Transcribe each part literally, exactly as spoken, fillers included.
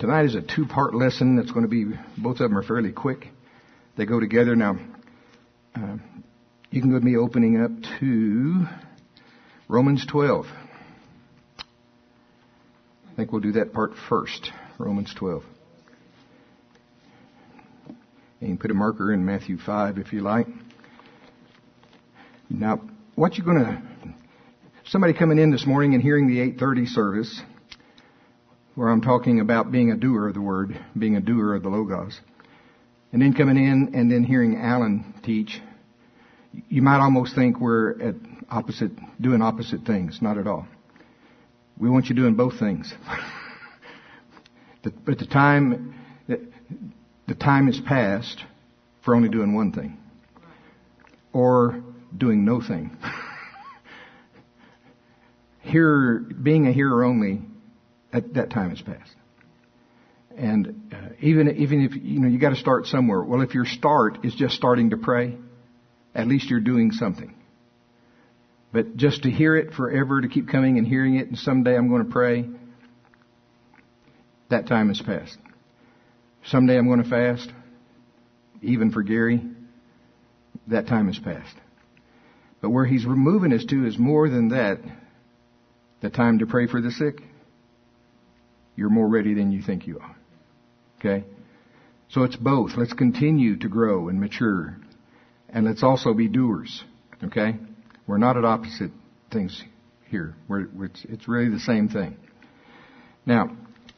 Tonight is a two-part lesson that's going to be, both of them are fairly quick. They go together. Now, uh, you can go with me opening up to Romans twelve. I think we'll do that part first, Romans twelve. And you can put a marker in Matthew five if you like. Now, what you're going to, somebody coming in this morning and hearing the eight thirty service, where I'm talking about being a doer of the word, being a doer of the Logos, and then coming in and then hearing Alan teach, you might almost think we're at opposite, doing opposite things. Not at all. We want you doing both things. But the time, the time is past for only doing one thing, or doing no thing. Hearer, being a hearer only, that, that time is past. And uh, even even if you know you got to start somewhere. Well, if your start is just starting to pray, at least you're doing something. But just to hear it forever, to keep coming and hearing it, and someday I'm going to pray, that time is past. Someday I'm going to fast, even for Gary, that time is past. But where he's moving us to is more than that. The time to pray for the sick, you're more ready than you think you are. Okay? So it's both. Let's continue to grow and mature. And let's also be doers. Okay? We're not at opposite things here. We're, we're, it's, it's really the same thing. Now,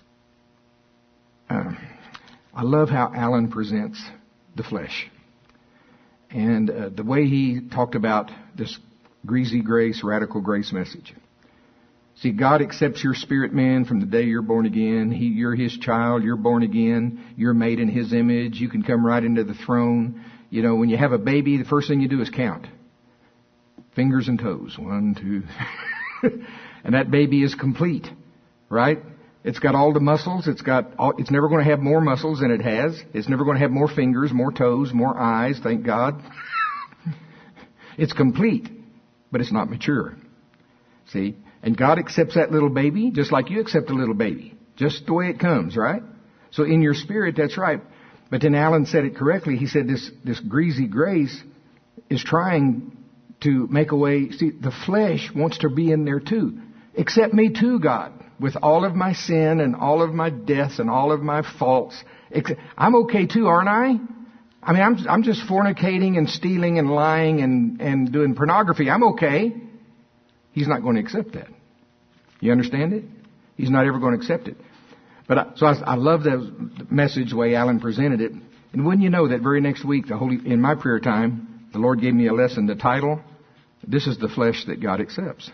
uh, I love how Alan presents the flesh. And uh, the way he talked about this greasy grace, radical grace message. See, God accepts your spirit man from the day you're born again. He, you're His child. You're born again. You're made in His image. You can come right into the throne. You know, when you have a baby, the first thing you do is count. Fingers and toes. One, two. And that baby is complete. Right? It's got all the muscles. It's got all, it's never going to have more muscles than it has. It's never going to have more fingers, more toes, more eyes. Thank God. It's complete. But it's not mature. See? And God accepts that little baby just like you accept a little baby. Just the way it comes, right? So in your spirit, that's right. But then Alan said it correctly. He said this, this greasy grace is trying to make a way. See, the flesh wants to be in there too. Accept me too, God, with all of my sin and all of my deaths and all of my faults. I'm okay too, aren't I? I mean, I'm, I'm just fornicating and stealing and lying and, and doing pornography. I'm okay. He's not going to accept that. You understand it? He's not ever going to accept it. But I, so I, I love the message the way Alan presented it. And wouldn't you know that very next week, the Holy in my prayer time, the Lord gave me a lesson. The title, "This is the flesh that God accepts."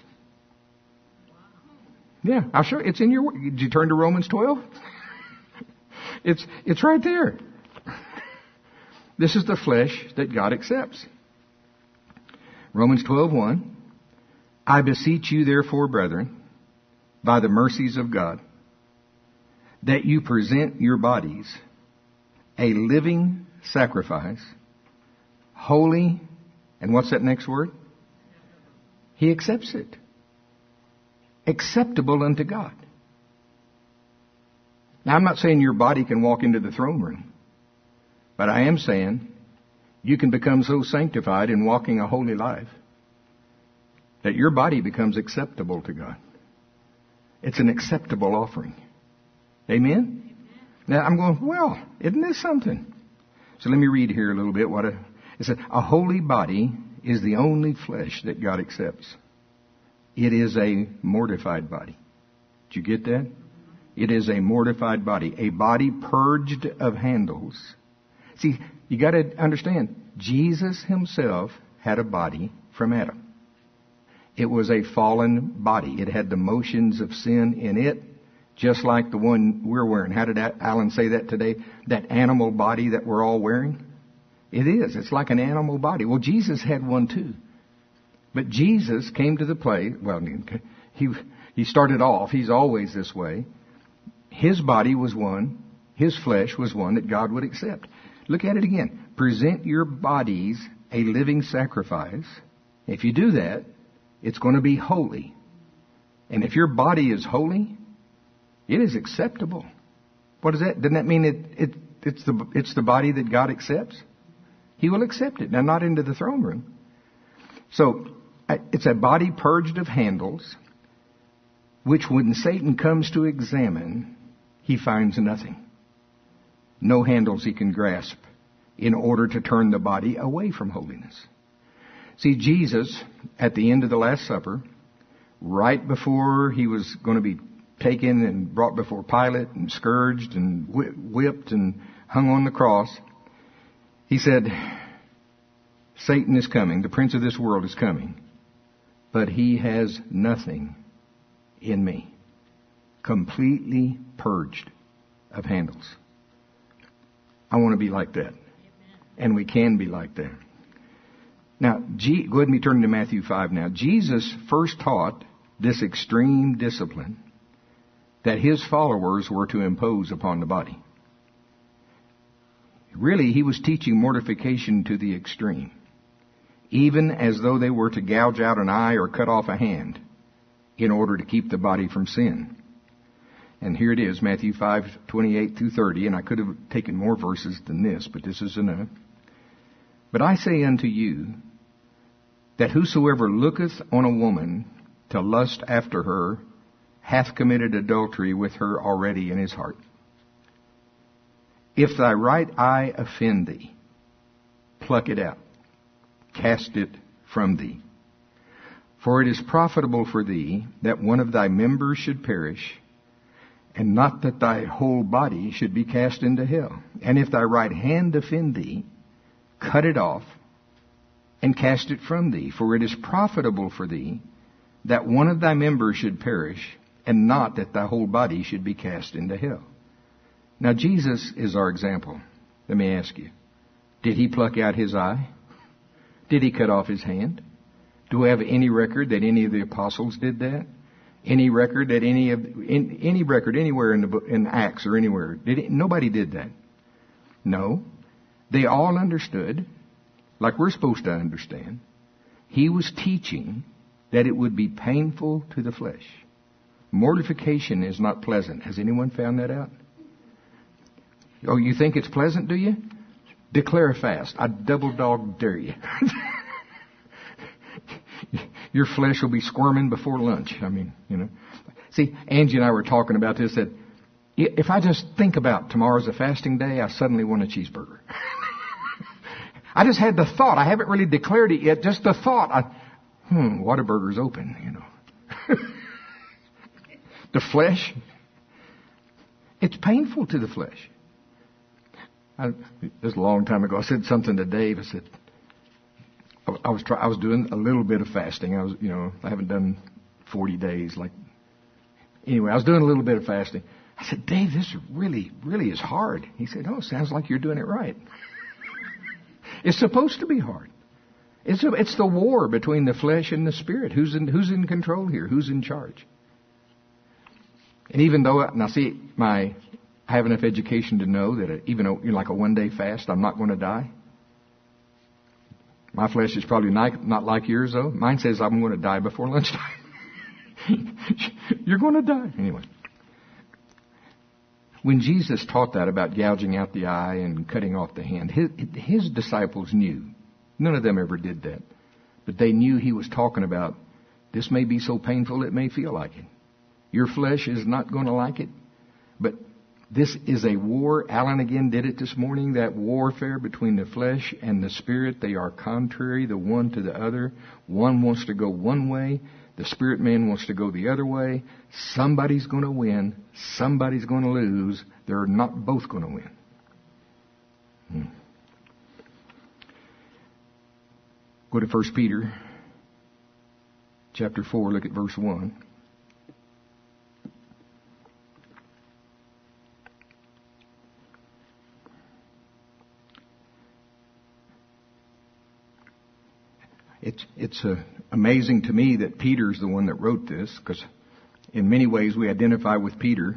Yeah, I'll show you. It's in your. Did you turn to Romans twelve? it's it's right there. This is the flesh that God accepts. Romans twelve one. I beseech you, therefore, brethren, by the mercies of God, that you present your bodies a living sacrifice, holy, and what's that next word? He accepts it. Acceptable unto God. Now, I'm not saying your body can walk into the throne room, but I am saying you can become so sanctified in walking a holy life that your body becomes acceptable to God. It's an acceptable offering. Amen? Amen? Now I'm going, well, isn't this something? So let me read here a little bit what a, it said, a holy body is the only flesh that God accepts. It is a mortified body. Did you get that? It is a mortified body. A body purged of handles. See, you got to understand, Jesus Himself had a body from Adam. It was a fallen body. It had the motions of sin in it, just like the one we're wearing. How did Alan say that today? That animal body that we're all wearing? It is. It's like an animal body. Well, Jesus had one too. But Jesus came to the place, well, he, he started off, He's always this way. His body was one, His flesh was one that God would accept. Look at it again. Present your bodies a living sacrifice. If you do that, it's going to be holy. And if your body is holy, it is acceptable. What does that? Doesn't that mean it, it it's the it's the body that God accepts? He will accept it. Now, not into the throne room. So it's a body purged of handles, which when Satan comes to examine, he finds nothing. No handles he can grasp in order to turn the body away from holiness. See, Jesus, at the end of the Last Supper, right before he was going to be taken and brought before Pilate and scourged and whipped and hung on the cross, he said, Satan is coming, the prince of this world is coming, but he has nothing in me. Completely purged of handles. I want to be like that. And we can be like that. Now, G- go ahead and turn to Matthew five now. Jesus first taught this extreme discipline that his followers were to impose upon the body. Really, he was teaching mortification to the extreme, even as though they were to gouge out an eye or cut off a hand in order to keep the body from sin. And here it is, Matthew five, twenty-eight through thirty, and I could have taken more verses than this, but this is enough. But I say unto you, that whosoever looketh on a woman to lust after her, hath committed adultery with her already in his heart. If thy right eye offend thee, pluck it out, cast it from thee. For it is profitable for thee that one of thy members should perish, and not that thy whole body should be cast into hell. And if thy right hand offend thee, cut it off, and cast it from thee. For it is profitable for thee that one of thy members should perish, and not that thy whole body should be cast into hell. Now, Jesus is our example. Let me ask you, did he pluck out his eye? Did he cut off his hand? Do we have any record that any of the apostles did that? Any record that any of in, any record anywhere in the book, in Acts or anywhere? Did it, nobody did that. No, they all understood, like we're supposed to understand. He was teaching that it would be painful to the flesh. Mortification is not pleasant. Has anyone found that out? Oh, you think it's pleasant, do you? Declare a fast. I double dog dare you. Your flesh will be squirming before lunch. I mean, you know. See, Angie and I were talking about this, that if I just think about tomorrow's a fasting day, I suddenly want a cheeseburger. I just had the thought. I haven't really declared it yet. Just the thought. I, hmm, Whataburger's open, you know. The flesh, it's painful to the flesh. I, this was a long time ago. I said something to Dave. I said, I, I was try, I was doing a little bit of fasting. I was, you know, I haven't done forty days. Like, anyway, I was doing a little bit of fasting. I said, Dave, this really, really is hard. He said, oh, sounds like you're doing it right. It's supposed to be hard. It's a, it's the war between the flesh and the spirit. Who's in who's in control here? Who's in charge? And even though, now see, my, I have enough education to know that a, even a, you know, like a one-day fast, I'm not going to die. My flesh is probably not, not like yours, though. Mine says I'm going to die before lunchtime. You're going to die. Anyway. When Jesus taught that about gouging out the eye and cutting off the hand, his, his disciples knew. None of them ever did that. But they knew he was talking about, this may be so painful it may feel like it. Your flesh is not going to like it. But this is a war. Alan again did it this morning. That warfare between the flesh and the spirit. They are contrary, the one to the other. One wants to go one way. The spirit man wants to go the other way. Somebody's going to win. Somebody's going to lose. They're not both going to win. Hmm. Go to First Peter chapter four. Look at verse one. It's it's uh, amazing to me that Peter's the one that wrote this, because in many ways we identify with Peter.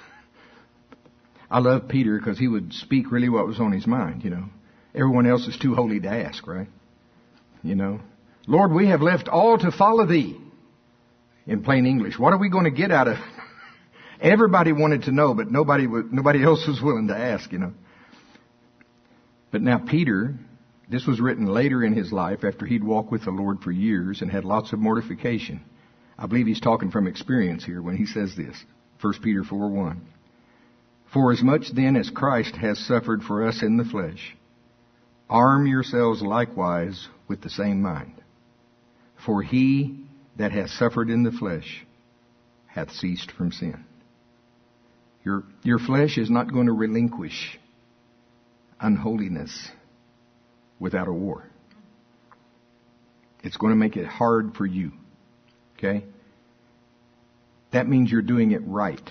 I love Peter because he would speak really what was on his mind, you know. Everyone else is too holy to ask, right? You know, Lord, we have left all to follow thee. In plain English, what are we going to get out of Everybody wanted to know, but nobody was, nobody else was willing to ask, you know. But now Peter, this was written later in his life after he'd walked with the Lord for years and had lots of mortification. I believe he's talking from experience here when he says this. First Peter four one. For as much then as Christ has suffered for us in the flesh, arm yourselves likewise with the same mind. For he that hath suffered in the flesh hath ceased from sin. Your, your flesh is not going to relinquish unholiness without a war. It's going to make it hard for you. Okay? That means you're doing it right.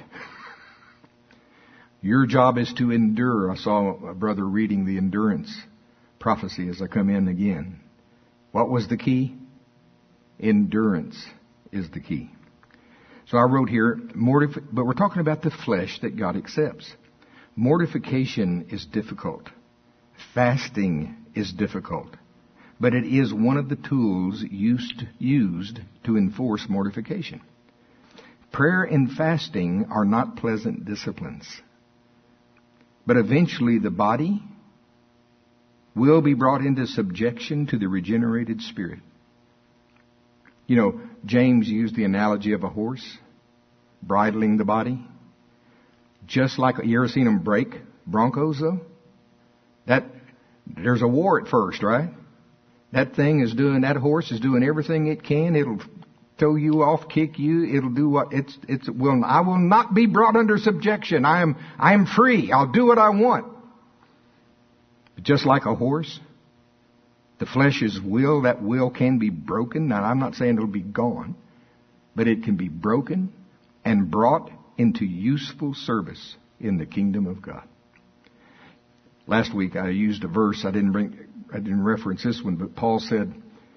Your job is to endure. I saw a brother reading the endurance prophecy as I come in again. What was the key? Endurance is the key. So I wrote here, mortif- but we're talking about the flesh that God accepts. Mortification is difficult. Fasting is difficult. But it is one of the tools used, used to enforce mortification. Prayer and fasting are not pleasant disciplines. But eventually the body will be brought into subjection to the regenerated spirit. You know, James used the analogy of a horse bridling the body. Just like, you ever seen them break broncos though? That, there's a war at first, right? That thing is doing, that horse is doing everything it can. It'll throw you off, kick you. It'll do what it's, it's, will, I will not be brought under subjection. I am, I am free. I'll do what I want. But just like a horse, the flesh's will, that will can be broken. Now, I'm not saying it'll be gone, but it can be broken and brought into useful service in the kingdom of God. Last week I used a verse. I didn't bring, I didn't reference this one, but Paul said,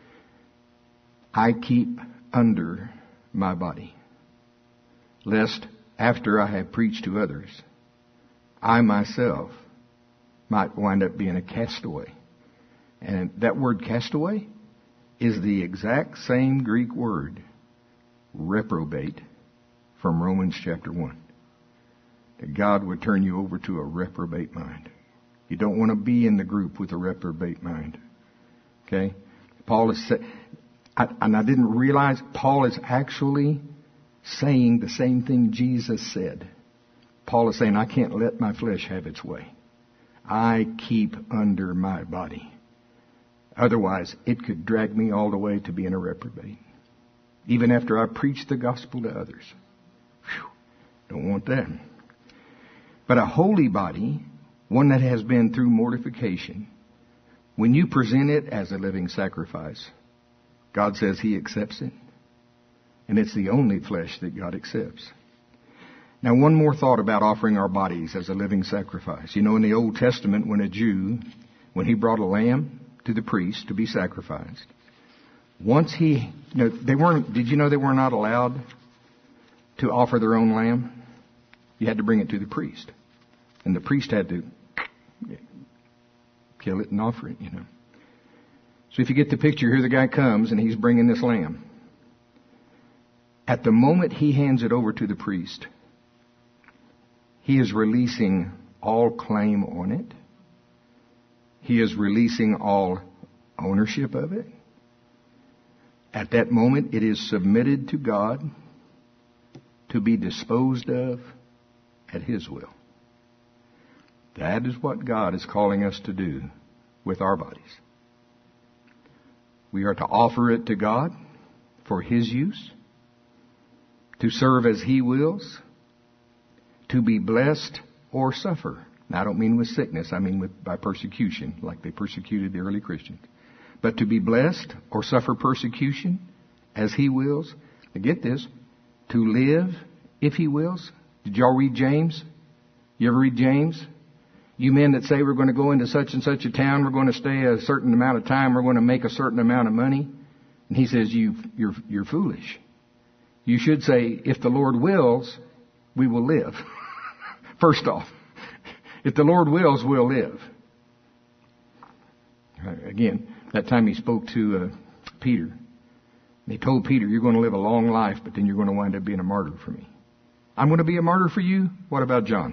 I keep under my body, lest after I have preached to others, I myself might wind up being a castaway. And that word castaway is the exact same Greek word, reprobate, from Romans chapter one. That God would turn you over to a reprobate mind. You don't want to be in the group with a reprobate mind. Okay? Paul is, I, and I didn't realize Paul is actually saying the same thing Jesus said. Paul is saying, I can't let my flesh have its way. I keep under my body. Otherwise, it could drag me all the way to being a reprobate. Even after I preach the gospel to others. Whew, don't want that. But a holy body, one that has been through mortification, when you present it as a living sacrifice, God says He accepts it. And it's the only flesh that God accepts. Now, one more thought about offering our bodies as a living sacrifice. You know, in the Old Testament, when a Jew, when he brought a lamb to the priest to be sacrificed, once he, you know, they weren't, did you know they were not allowed to offer their own lamb? You had to bring it to the priest. And the priest had to kill it and offer it, you know. So if you get the picture, here the guy comes and he's bringing this lamb. At the moment he hands it over to the priest, he is releasing all claim on it. He is releasing all ownership of it. At that moment, it is submitted to God to be disposed of at His will. That is what God is calling us to do with our bodies. We are to offer it to God for His use, to serve as He wills, to be blessed or suffer. Now, I don't mean with sickness. I mean with by persecution, like they persecuted the early Christians. But to be blessed or suffer persecution as He wills. Now get this. To live if He wills. Did y'all read James? You ever read James? You men that say we're going to go into such and such a town, we're going to stay a certain amount of time, we're going to make a certain amount of money. And he says, you, you're, you're foolish. You should say, if the Lord wills, we will live. First off, if the Lord wills, we'll live. Again, that time he spoke to uh, Peter. He told Peter, you're going to live a long life, but then you're going to wind up being a martyr for me. I'm going to be a martyr for you. What about John?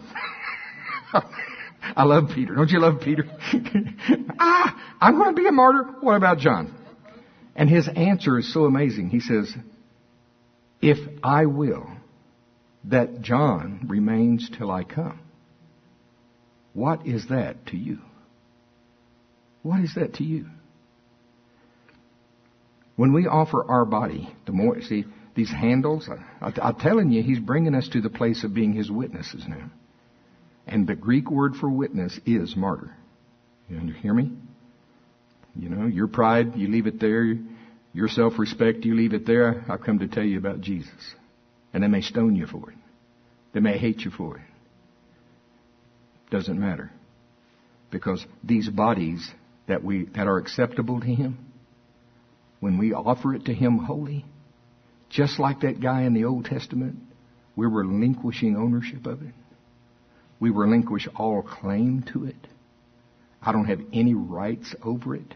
I love Peter. Don't you love Peter? ah, I'm going to be a martyr. What about John? And his answer is so amazing. He says, if I will that John remains till I come, what is that to you? What is that to you? When we offer our body, the more, see, these handles, I, I'm telling you, he's bringing us to the place of being his witnesses now. And the Greek word for witness is martyr. You hear me? You know, your pride, you leave it there. Your self-respect, you leave it there. I've come to tell you about Jesus. And they may stone you for it. They may hate you for it. Doesn't matter. Because these bodies that we that are acceptable to him, when we offer it to him holy, just like that guy in the Old Testament, we're relinquishing ownership of it. We relinquish all claim to it. I don't have any rights over it.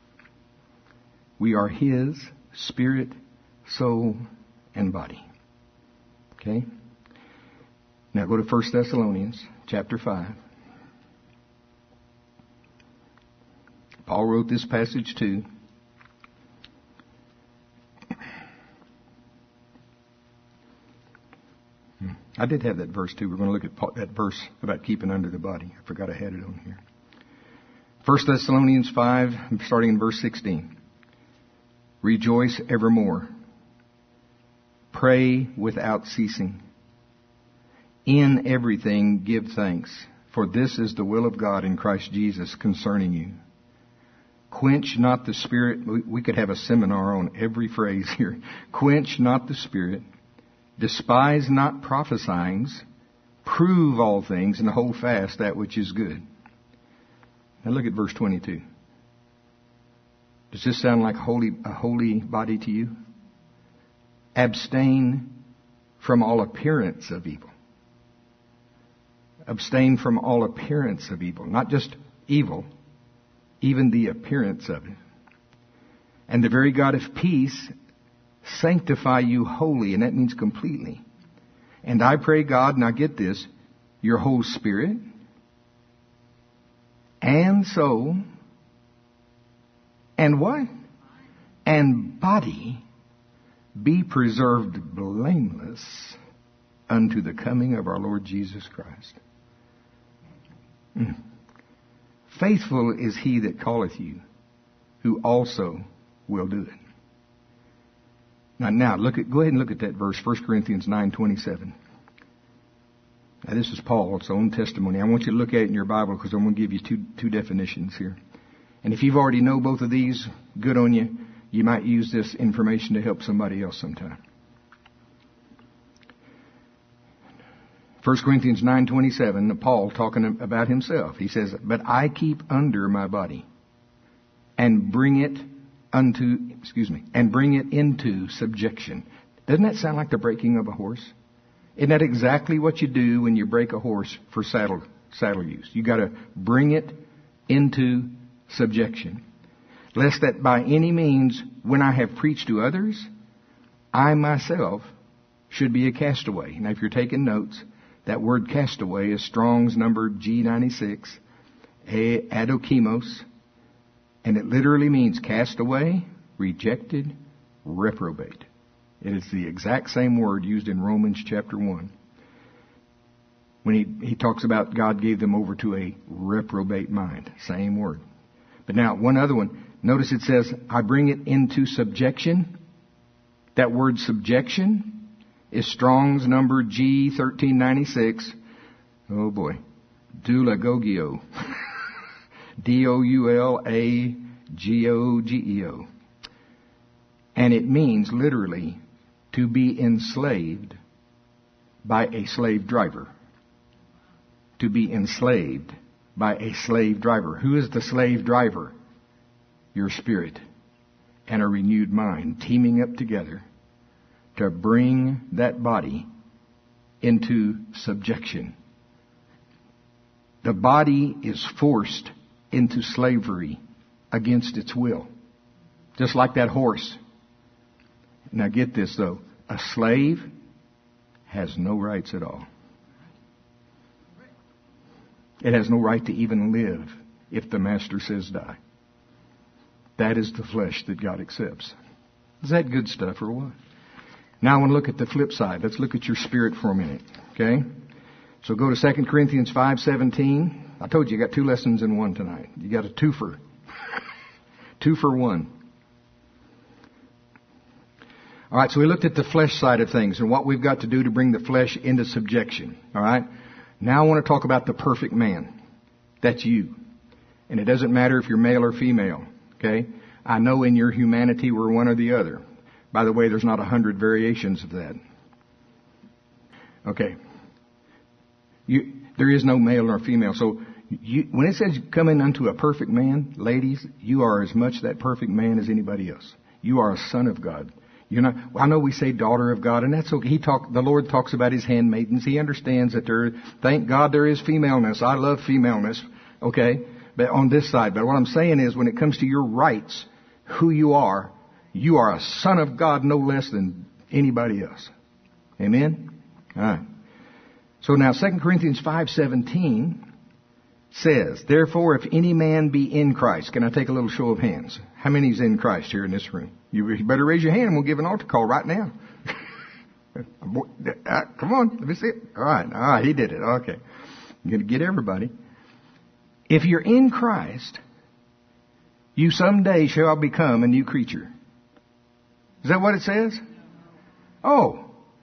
We are his spirit, soul, and body. Okay? Now go to First Thessalonians chapter five. Paul wrote this passage too. I did have that verse too. We're going to look at that verse about keeping under the body. I forgot I had it on here. First Thessalonians five, starting in verse sixteen. Rejoice evermore. Pray without ceasing. In everything give thanks, for this is the will of God in Christ Jesus concerning you. Quench not the spirit. We could have a seminar on every phrase here. Quench not the spirit. Despise not prophesying. Prove all things and hold fast that which is good. Now look at verse twenty-two. Does this sound like holy, a holy body to you? Abstain from all appearance of evil. Abstain from all appearance of evil. Not just evil, even the appearance of it. And the very God of peace sanctify you wholly, and that means completely. And I pray God, now get this, your whole spirit and soul and what? And body be preserved blameless unto the coming of our Lord Jesus Christ. Mm. Faithful is he that calleth you, who also will do it. Now, now look at, go ahead and look at that verse, First Corinthians nine twenty-seven. Now, this is Paul's own testimony. I want you to look at it in your Bible because I'm going to give you two, two definitions here. And if you've already know both of these, good on you. You might use this information to help somebody else sometime. First Corinthians nine twenty-seven, Paul talking about himself. He says, but I keep under my body and bring it unto, excuse me, and bring it into subjection. Doesn't that sound like the breaking of a horse? Isn't that exactly what you do when you break a horse for saddle, saddle use? You got to bring it into subjection. Lest that by any means, when I have preached to others, I myself should be a castaway. Now, if you're taking notes, that word castaway is Strong's number G ninety-six, adokimos, and it literally means castaway, rejected, reprobate. It is the exact same word used in Romans chapter one. When he, he talks about God gave them over to a reprobate mind. Same word. But now, one other one. Notice it says, I bring it into subjection. That word subjection is Strong's number G thirteen ninety-six. Oh boy. Doulagogio. D O U L A G O G E O. And it means literally to be enslaved by a slave driver. To be enslaved by a slave driver. Who is the slave driver? Your spirit and a renewed mind teaming up together to bring that body into subjection. The body is forced into slavery against its will. Just like that horse. Now get this though. A slave has no rights at all. It has no right to even live if the master says die. That is the flesh that God accepts. Is that good stuff or what? Now I want to look at the flip side. Let's look at your spirit for a minute. Okay? So go to Second Corinthians five seventeen. I told you you got two lessons in one tonight. You got a twofer. Two for one. All right, so we looked at the flesh side of things and what we've got to do to bring the flesh into subjection. All right? Now I want to talk about the perfect man. That's you. And it doesn't matter if you're male or female. Okay? I know in your humanity we're one or the other. By the way, there's not a hundred variations of that. Okay. You, there is no male nor female. So you, when it says coming unto a perfect man, ladies, you are as much that perfect man as anybody else. You are a son of God. You're not, I know we say daughter of God, and that's okay. He talk, the Lord talks about His handmaidens. He understands that there, thank God there is femaleness. I love femaleness. Okay? But on this side. But what I'm saying is when it comes to your rights, who you are, you are a son of God no less than anybody else. Amen? All right. So now Second Corinthians five seventeen says, therefore, if any man be in Christ. Can I take a little show of hands? How many is in Christ here in this room? You better raise your hand and we'll give an altar call right now. Come on, let me see it. All right, all right, he did it. Okay. I'm going to get everybody. If you're in Christ, you someday shall become a new creature. Is that what it says? Oh.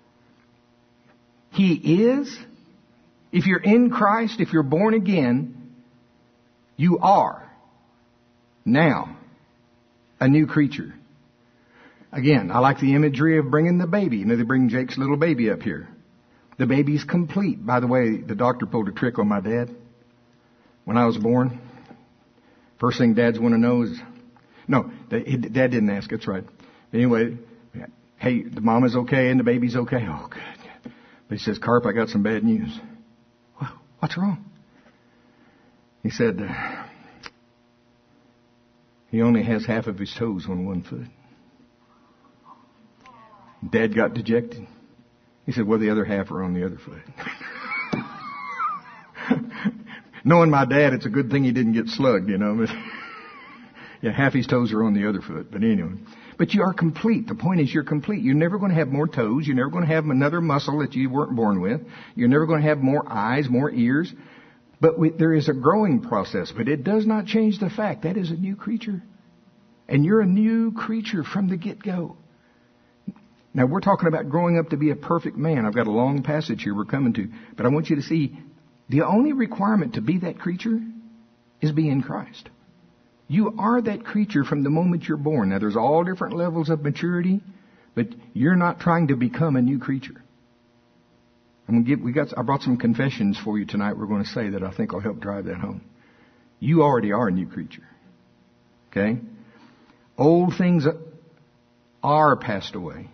He is. If you're in Christ, if you're born again, you are now a new creature. Again, I like the imagery of bringing the baby. You know, they bring Jake's little baby up here. The baby's complete. By the way, the doctor pulled a trick on my dad when I was born. First thing dads want to know is, no, dad didn't ask. That's right. Anyway, hey, the mama's okay and the baby's okay. Oh, good. But he says, Carp, I got some bad news. Well, what's wrong? He said, uh, he only has half of his toes on one foot. Dad got dejected. He said, well, the other half are on the other foot. Knowing my dad, it's a good thing he didn't get slugged, you know. But yeah, half his toes are on the other foot. But anyway. But you are complete. The point is you're complete. You're never going to have more toes. You're never going to have another muscle that you weren't born with. You're never going to have more eyes, more ears. But we, there is a growing process. But it does not change the fact that is a new creature. And you're a new creature from the get-go. Now, we're talking about growing up to be a perfect man. I've got a long passage here we're coming to. But I want you to see, the only requirement to be that creature is be in Christ. You are that creature from the moment you're born. Now, there's all different levels of maturity, but you're not trying to become a new creature. I'm gonna give, we got, I brought some confessions for you tonight we're going to say that I think will help drive that home. You already are a new creature. Okay? Old things are passed away.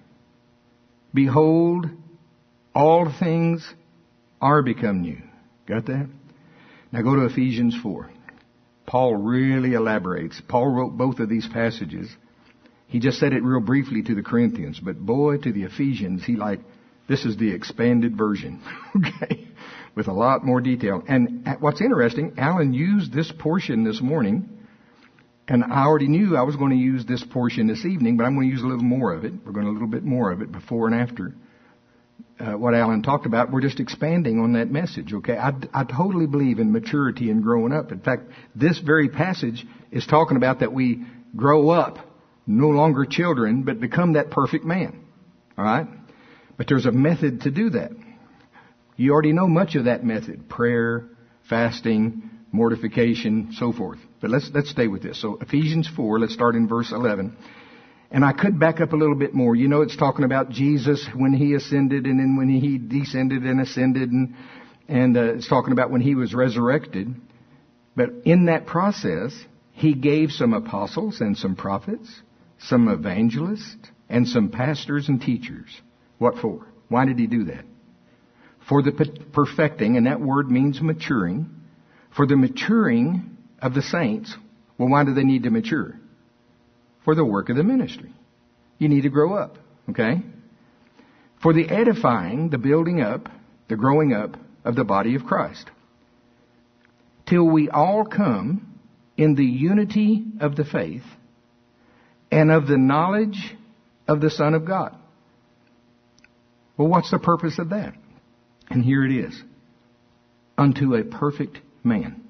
Behold, all things are become new. Got that? Now go to Ephesians four. Paul really elaborates. Paul wrote both of these passages. He just said it real briefly to the Corinthians, but boy, to the Ephesians, he like, this is the expanded version. Okay? With a lot more detail. And what's interesting, Alan used this portion this morning, and I already knew I was going to use this portion this evening, but I'm going to use a little more of it. We're going to a little bit more of it before and after uh, what Alan talked about. We're just expanding on that message, okay? I, I totally believe in maturity and growing up. In fact, this very passage is talking about that we grow up, no longer children, but become that perfect man, all right? But there's a method to do that. You already know much of that method. Prayer, fasting, mortification, so forth. But let's let's stay with this. So Ephesians four, let's start in verse eleven. And I could back up a little bit more. You know, it's talking about Jesus when He ascended and then when He descended and ascended. And, and uh, it's talking about when He was resurrected. But in that process, He gave some apostles and some prophets, some evangelists, and some pastors and teachers. What for? Why did He do that? For the perfecting, and that word means maturing. For the maturing of the saints. Well, why do they need to mature? For the work of the ministry. You need to grow up, okay? for the edifying, the building up, the growing up of the body of Christ, till we all come in the unity of the faith and of the knowledge of the Son of God. Well, what's the purpose of that? And here it is. Unto a perfect man.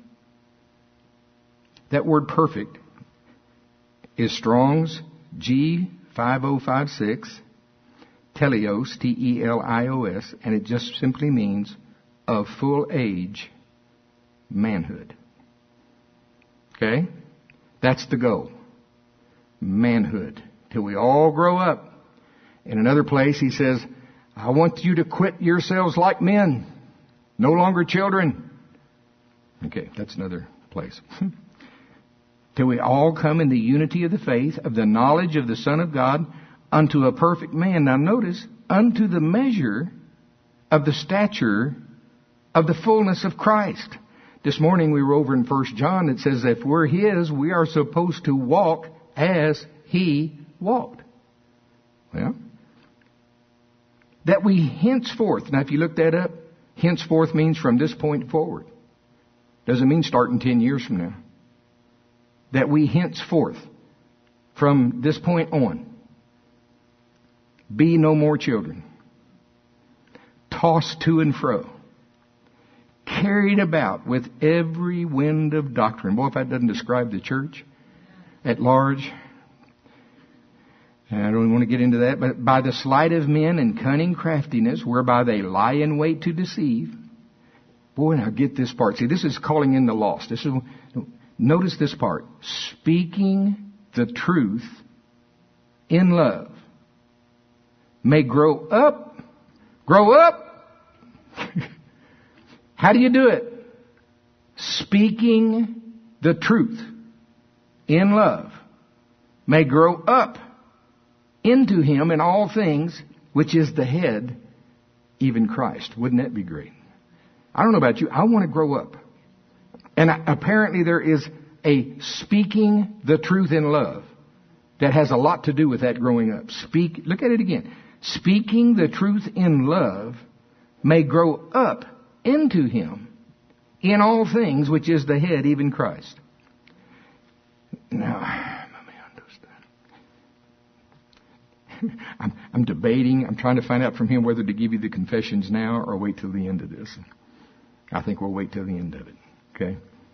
That word perfect is Strong's G five oh five six, teleos, T E L I O S, and it just simply means of full age manhood. Okay? That's the goal. Manhood. Till we all grow up. In another place he says, I want you to quit yourselves like men, no longer children. Okay, that's another place. Till we all come in the unity of the faith, of the knowledge of the Son of God, unto a perfect man. Now notice, unto the measure of the stature of the fullness of Christ. This morning we were over in First John. It says if we're His, we are supposed to walk as He walked. Well, that we henceforth, now if you look that up, henceforth means from this point forward. Doesn't mean starting ten years from now. That we henceforth, from this point on, be no more children, tossed to and fro, carried about with every wind of doctrine. Boy, if that doesn't describe the church at large. I don't want to get into that, but by the sleight of men and cunning craftiness, whereby they lie in wait to deceive. Boy, now get this part. See, this is calling in the lost. This is, notice this part. Speaking the truth in love may grow up. Grow up? How do you do it? Speaking the truth in love may grow up into Him in all things, which is the head, even Christ. Wouldn't that be great? I don't know about you. I want to grow up. And apparently there is a speaking the truth in love that has a lot to do with that growing up. Speak, look at it again. Speaking the truth in love may grow up into Him in all things, which is the head, even Christ. Now, I'm, I'm debating. I'm trying to find out from him whether to give you the confessions now or wait till the end of this. I think we'll wait till the end of it. Okay?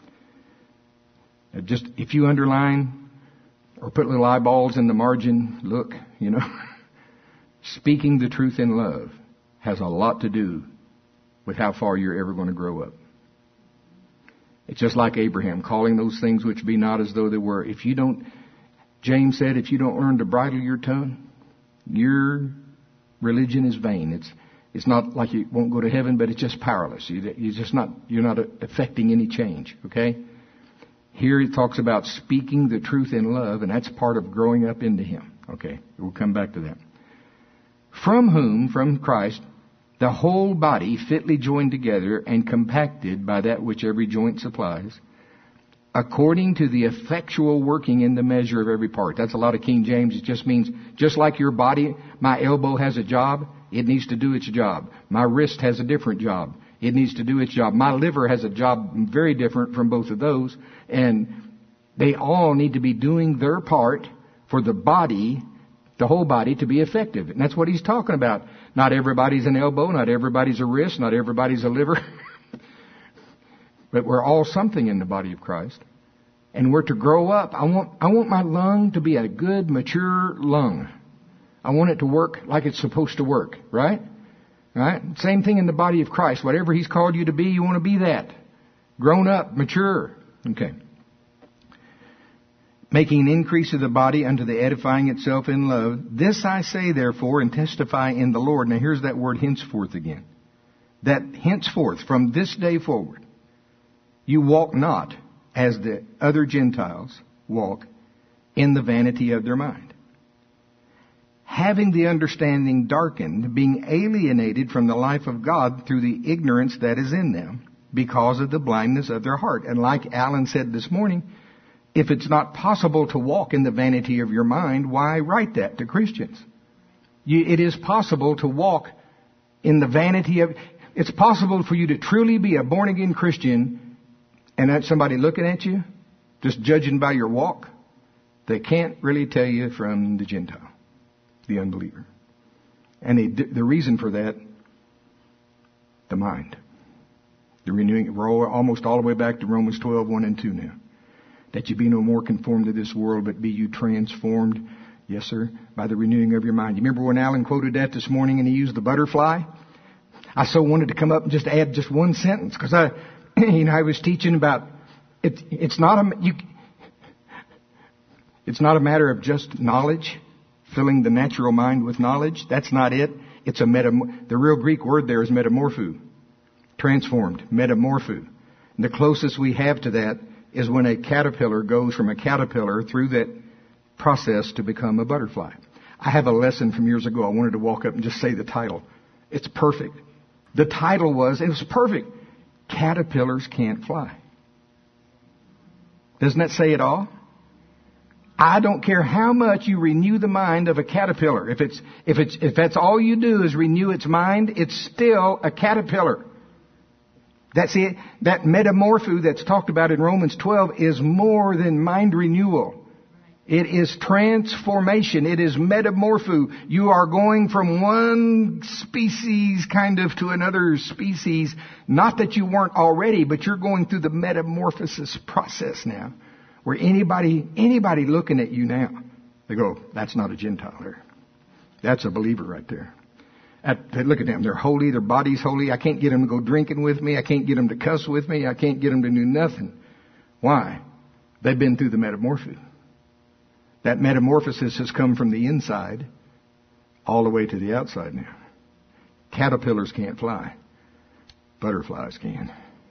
Just, if you underline or put little eyeballs in the margin, look, you know, speaking the truth in love has a lot to do with how far you're ever going to grow up. It's just like Abraham, calling those things which be not as though they were. If you don't, James said, if you don't learn to bridle your tongue, your religion is vain. It's it's not like you won't go to heaven, but it's just powerless. You, you're just not you're not affecting any change. Okay. Here it talks about speaking the truth in love, and that's part of growing up into Him. Okay, we'll come back to that. From whom, from Christ, the whole body fitly joined together and compacted by that which every joint supplies, according to the effectual working in the measure of every part. That's a lot of King James. It just means, just like your body, my elbow has a job, it needs to do its job. My wrist has a different job. It needs to do its job. My liver has a job very different from both of those. And they all need to be doing their part for the body, the whole body, to be effective. And that's what he's talking about. Not everybody's an elbow, not everybody's a wrist, not everybody's a liver. But we're all something in the body of Christ. And we're to grow up. I want, I want my lung to be a good, mature lung. I want it to work like it's supposed to work, right? Right? Same thing in the body of Christ. Whatever He's called you to be, you want to be that. Grown up, mature. Okay. Making an increase of the body unto the edifying itself in love. This I say therefore and testify in the Lord. Now here's that word henceforth again. That henceforth, from this day forward, you walk not as the other Gentiles walk in the vanity of their mind, having the understanding darkened, being alienated from the life of God through the ignorance that is in them, because of the blindness of their heart. And like Alan said this morning, if it's not possible to walk in the vanity of your mind, why write that to Christians? You, it is possible to walk in the vanity of... It's possible for you to truly be a born-again Christian and have somebody looking at you, just judging by your walk. They can't really tell you from the Gentile, the unbeliever. And they, the reason for that, the mind. The renewing, we're all, almost all the way back to Romans twelve, one and two now. That you be no more conformed to this world, but be you transformed, yes sir, by the renewing of your mind. You remember when Alan quoted that this morning and he used the butterfly? I so wanted to come up and just add just one sentence, because I, you know, I was teaching about it. It's not a you. It's not a matter of just knowledge, filling the natural mind with knowledge. That's not it. It's a metam. The real Greek word there is metamorpho, transformed, metamorpho. And the closest we have to that is when a caterpillar goes from a caterpillar through that process to become a butterfly. I have a lesson from years ago. I wanted to walk up and just say the title. It's perfect. The title was, it was perfect, Caterpillars Can't Fly. Doesn't that say it all? I don't care how much you renew the mind of a caterpillar. If it's, if it's, if that's all you do is renew its mind, it's still a caterpillar. That's it. That metamorpho that's talked about in Romans twelve is more than mind renewal. It is transformation. It is metamorpho. You are going from one species kind of to another species. Not that you weren't already, but you're going through the metamorphosis process now. Where anybody, anybody looking at you now, they go, that's not a Gentile there. That's a believer right there. At, they look at them. They're holy. Their body's holy. I can't get them to go drinking with me. I can't get them to cuss with me. I can't get them to do nothing. Why? They've been through the metamorpho. That metamorphosis has come from the inside all the way to the outside now. Caterpillars can't fly. Butterflies can.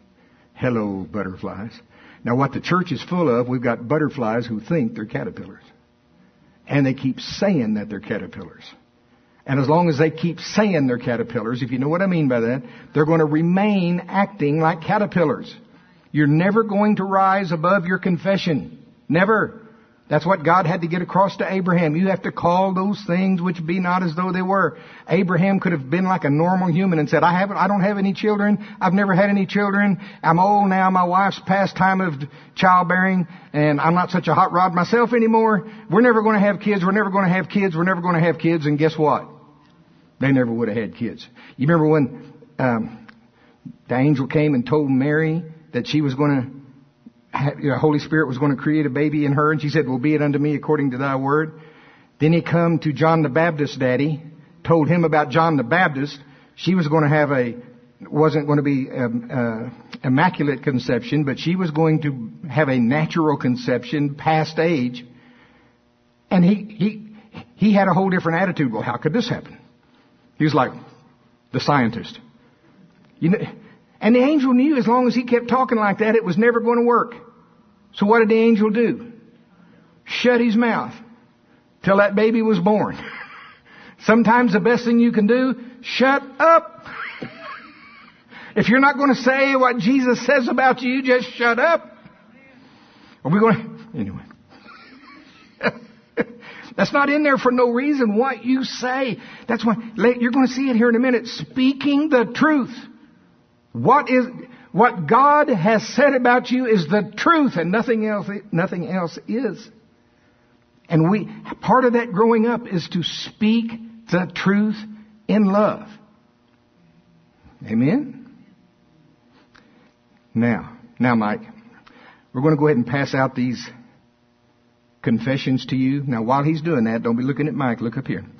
Hello, butterflies. Now, what the church is full of, we've got butterflies who think they're caterpillars. And they keep saying that they're caterpillars. And as long as they keep saying they're caterpillars, if you know what I mean by that, they're going to remain acting like caterpillars. You're never going to rise above your confession. Never. That's what God had to get across to Abraham. You have to call those things which be not as though they were. Abraham could have been like a normal human and said, I haven't, I don't have any children. I've never had any children. I'm old now. My wife's past time of childbearing and I'm not such a hot rod myself anymore. We're never going to have kids. We're never going to have kids. We're never going to have kids. And guess what? They never would have had kids. You remember when, um, the angel came and told Mary that she was going to, the Holy Spirit was going to create a baby in her, and she said, well, be it unto me according to thy word. Then he come to John the Baptist's daddy, told him about John the Baptist. She was going to have a, wasn't going to be um, uh, immaculate conception, but she was going to have a natural conception past age. And he, he, he had a whole different attitude. Well, how could this happen? He was like the scientist. You know, and the angel knew as long as he kept talking like that, it was never going to work. So what did the angel do? Shut his mouth till that baby was born. Sometimes the best thing you can do, shut up. If you're not going to say what Jesus says about you, just shut up. Are we going to... Anyway. That's not in there for no reason. What you say. That's why you're going to see it here in a minute. Speaking the truth. What is... What God has said about you is the truth and nothing else, nothing else is. And we, part of that growing up is to speak the truth in love. Amen? Now, now Mike, we're going to go ahead and pass out these confessions to you. Now while he's doing that, don't be looking at Mike, look up here.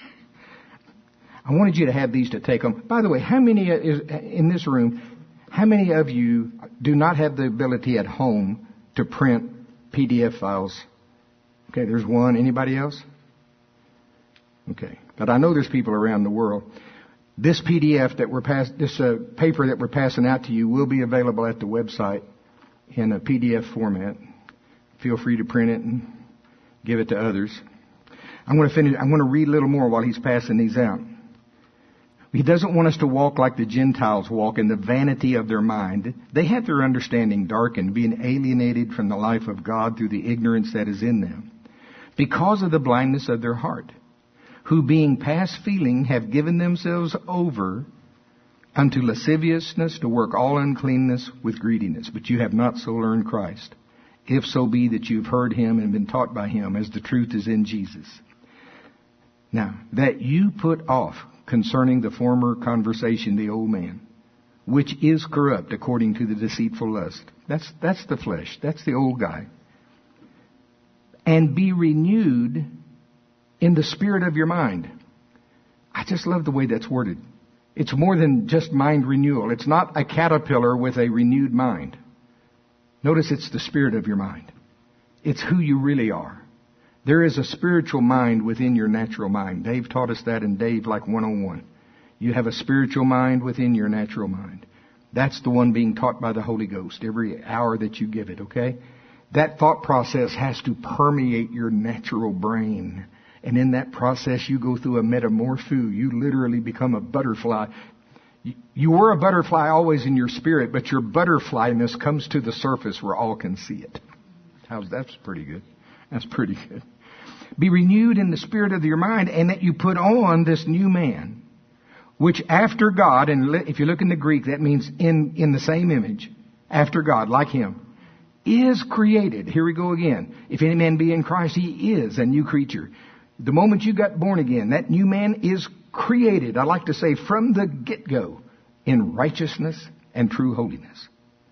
I wanted you to have these to take home. By the way, how many is in this room... How many of you do not have the ability at home to print P D F files? Okay, there's one. Anybody else? Okay. But I know there's people around the world. This P D F that we're pass, this uh, paper that we're passing out to you will be available at the website in a P D F format. Feel free to print it and give it to others. I'm going to finish. I'm going to read a little more while he's passing these out. He doesn't want us to walk like the Gentiles walk in the vanity of their mind. They have their understanding darkened, being alienated from the life of God through the ignorance that is in them, because of the blindness of their heart, who being past feeling have given themselves over unto lasciviousness to work all uncleanness with greediness. But you have not so learned Christ, if so be that you've heard him and been taught by him, as the truth is in Jesus. Now, that you put off concerning the former conversation the old man, which is corrupt according to the deceitful lust. That's, that's the flesh. That's the old guy. And be renewed in the spirit of your mind. I just love the way that's worded. It's more than just mind renewal. It's not a caterpillar with a renewed mind. Notice it's the spirit of your mind. It's who you really are. There is a spiritual mind within your natural mind. Dave taught us that in Dave Like one oh one. You have a spiritual mind within your natural mind. That's the one being taught by the Holy Ghost every hour that you give it, okay? That thought process has to permeate your natural brain. And in that process, you go through a metamorpho. You literally become a butterfly. You were a butterfly always in your spirit, but your butterflyness comes to the surface where all can see it. How's that's pretty good. That's pretty good. Be renewed in the spirit of your mind, and that you put on this new man, which after God, and if you look in the Greek, that means in, in the same image, after God, like him, is created. Here we go again. If any man be in Christ, he is a new creature. The moment you got born again, that new man is created, I like to say, from the get-go, in righteousness and true holiness.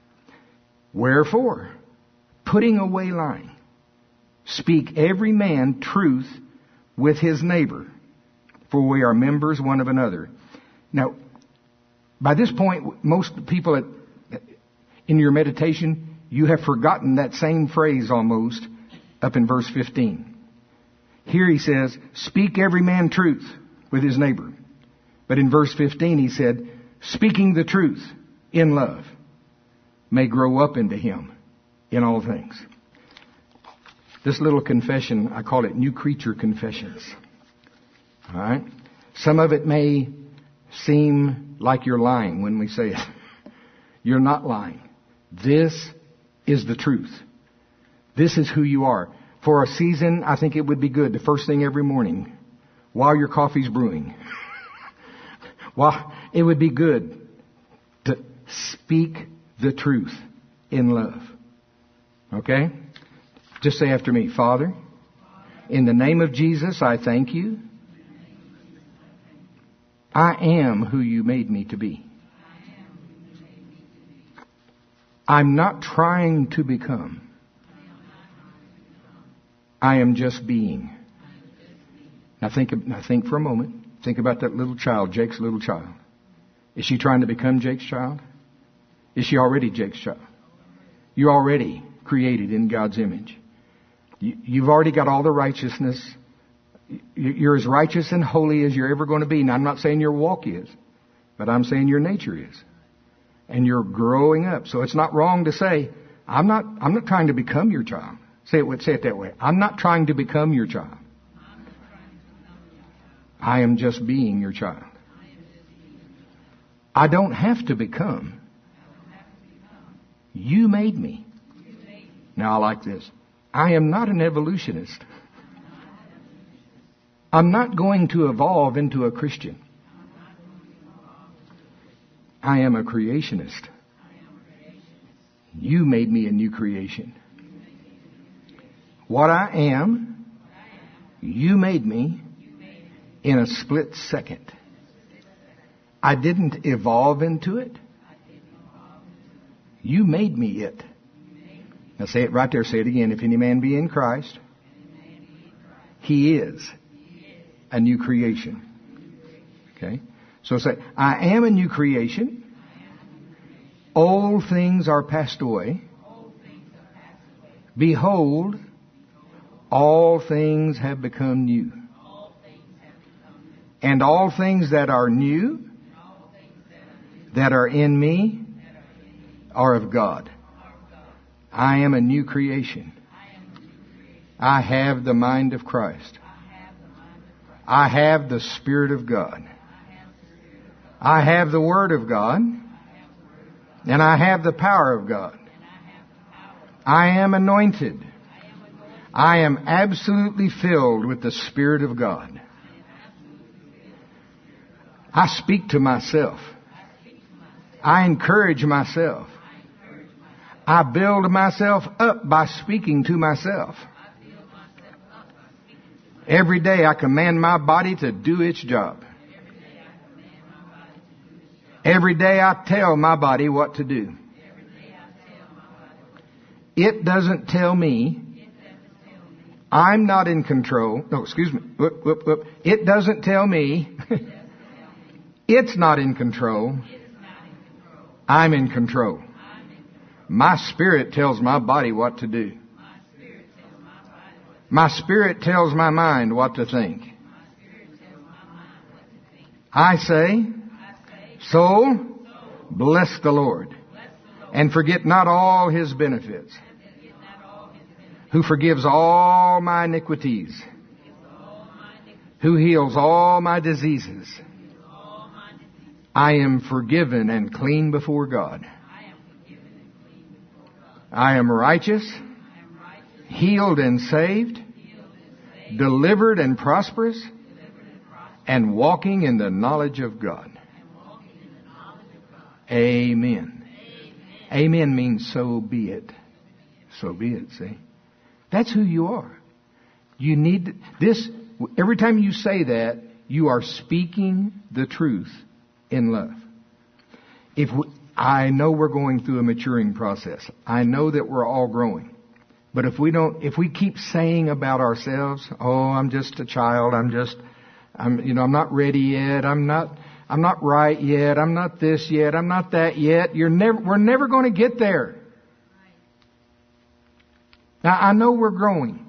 Wherefore, putting away lying, speak every man truth with his neighbor, for we are members one of another. Now, by this point, most people at, in your meditation, you have forgotten that same phrase almost up in verse fifteen. Here he says, speak every man truth with his neighbor. But in verse fifteen he said, speaking the truth in love may grow up into him in all things. This little confession, I call it New Creature Confessions. All right? Some of it may seem like you're lying when we say it. You're not lying. This is the truth. This is who you are. For a season, I think it would be good, the first thing every morning, while your coffee's brewing, while it would be good to speak the truth in love. Okay? Just say after me, Father, in the name of Jesus, I thank you. I am who you made me to be. I'm not trying to become. I am just being. Now think, now think for a moment. Think about that little child, Jake's little child. Is she trying to become Jake's child? Is she already Jake's child? You're already created in God's image. You've already got all the righteousness. You're as righteous and holy as you're ever going to be. Now, I'm not saying your walk is, but I'm saying your nature is. And you're growing up. So it's not wrong to say, I'm not, I'm not trying to become your child. Say it, say it that way. I'm not trying to become your child. I am just being your child. I don't have to become. You made me. Now I like this. I am not an evolutionist. I'm not going to evolve into a Christian. I am a creationist. You made me a new creation. What I am, you made me in a split second. I didn't evolve into it. You made me it. Now say it right there. Say it again. If any man be in Christ, he is a new creation. Okay? So say, I am a new creation. Old things are passed away. Behold, all things have become new. And all things that are new, that are in me, are of God. I am a new creation. I have the mind of Christ. I have the Spirit of God. I have the Word of God. And I have the power of God. I am anointed. I am absolutely filled with the Spirit of God. I speak to myself. I encourage myself. I build myself up by speaking to myself. Every day I command my body to do its job. Every day I tell my body what to do. It doesn't tell me. I'm not in control. No, excuse me. Whoop, whoop, whoop. It doesn't tell me. It's not in control. I'm in control. My spirit tells my body what to do. My spirit tells my mind what to think. I say, soul, bless the Lord, and forget not all His benefits, who forgives all my iniquities, who heals all my diseases. I am forgiven and clean before God. I am righteous, healed and saved, delivered and prosperous, and walking in the knowledge of God. Amen. Amen means so be it. So be it, see? That's who you are. You need this. Every time you say that, you are speaking the truth in love. If we, I know we're going through a maturing process. I know that we're all growing. But if we don't, if we keep saying about ourselves, oh, I'm just a child, I'm just, I'm, you know, I'm not ready yet, I'm not, I'm not right yet, I'm not this yet, I'm not that yet, you're never, we're never going to get there. Now, I know we're growing.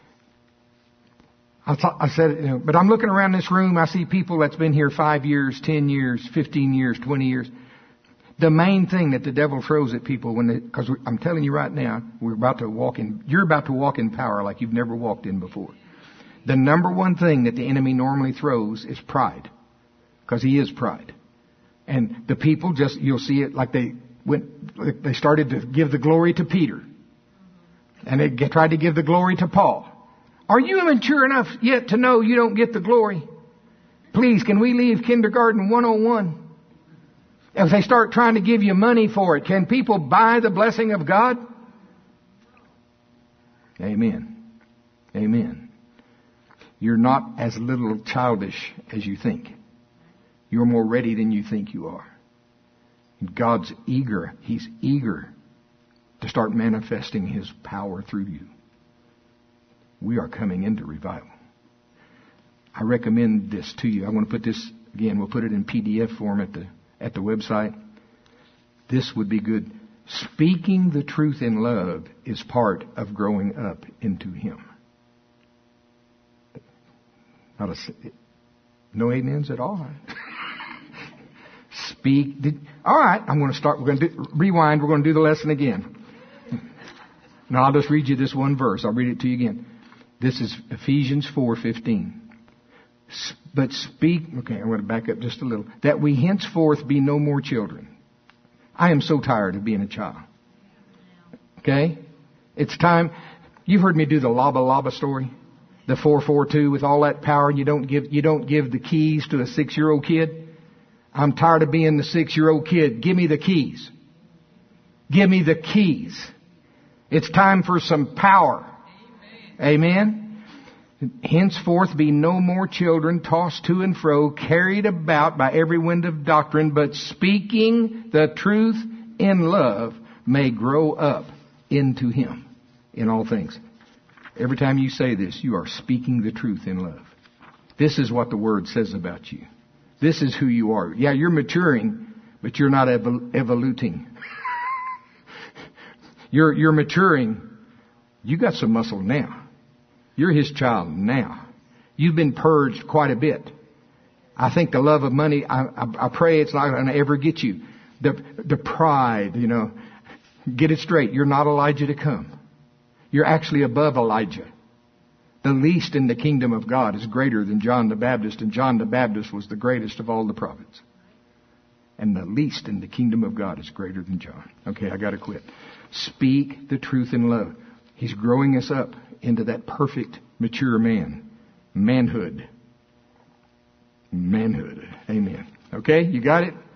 I, th- I said, you know, but I'm looking around this room, I see people that's been here five years, ten years, fifteen years, twenty years. The main thing that the devil throws at people when they, because I'm telling you right now, we're about to walk in, you're about to walk in power like you've never walked in before. The number one thing that the enemy normally throws is pride. Because he is pride. And the people just, you'll see it like they went, they started to give the glory to Peter. And they get, tried to give the glory to Paul. Are you mature enough yet to know you don't get the glory? Please, can we leave kindergarten one oh one? If they start trying to give you money for it, can people buy the blessing of God? Amen. Amen. You're not as little childish as you think. You're more ready than you think you are. God's eager. He's eager to start manifesting His power through you. We are coming into revival. I recommend this to you. I want to put this, again, we'll put it in P D F form at the at the website. This would be good. Speaking the truth in love is part of growing up into Him. Not a, no amens at all. Speak. Did, all right, I'm going to start. We're going to do, rewind. We're going to do the lesson again. Now I'll just read you this one verse. I'll read it to you again. This is Ephesians four fifteen. But speak, okay, I'm going to back up just a little. That we henceforth be no more children. I am so tired of being a child. Okay? It's time. You've heard me do the Laba Laba story. The four four two with all that power. You don't give, you don't give the keys to a six-year-old kid. I'm tired of being the six-year-old kid. Give me the keys. Give me the keys. It's time for some power. Amen. Henceforth be no more children tossed to and fro, carried about by every wind of doctrine, but speaking the truth in love may grow up into Him in all things. Every time you say this, you are speaking the truth in love. This is what the Word says about you. This is who you are. Yeah, you're maturing, but you're not evol- evoluting. you're, you're maturing. You got some muscle now. You're His child now. You've been purged quite a bit. I think the love of money, I, I, I pray it's not going to ever get you. The, the pride, you know. Get it straight. You're not Elijah to come. You're actually above Elijah. The least in the kingdom of God is greater than John the Baptist, and John the Baptist was the greatest of all the prophets. And the least in the kingdom of God is greater than John. Okay, I got to quit. Speak the truth in love. He's growing us up into that perfect, mature man. Manhood. Manhood. Amen. Okay, you got it?